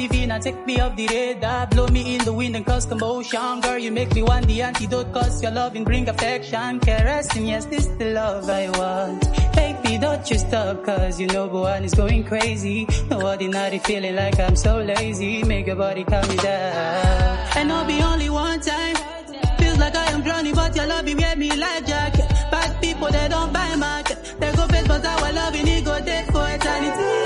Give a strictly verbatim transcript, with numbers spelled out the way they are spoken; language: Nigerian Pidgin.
divine and take me off the radar. Blow me in the wind and cause commotion. Girl, you make me want the antidote, cause your loving bring affection. Caressing, yes, this the love I want. Baby, don't you stop, cause you know boy is going crazy. No ordinary feeling like I'm so lazy. Make your body calm me down. And I'll be only one time. Feels like I am drowning, but your loving made me like Jack. Bad people, they don't buy much. They go face, but our loving, it go dead for eternity.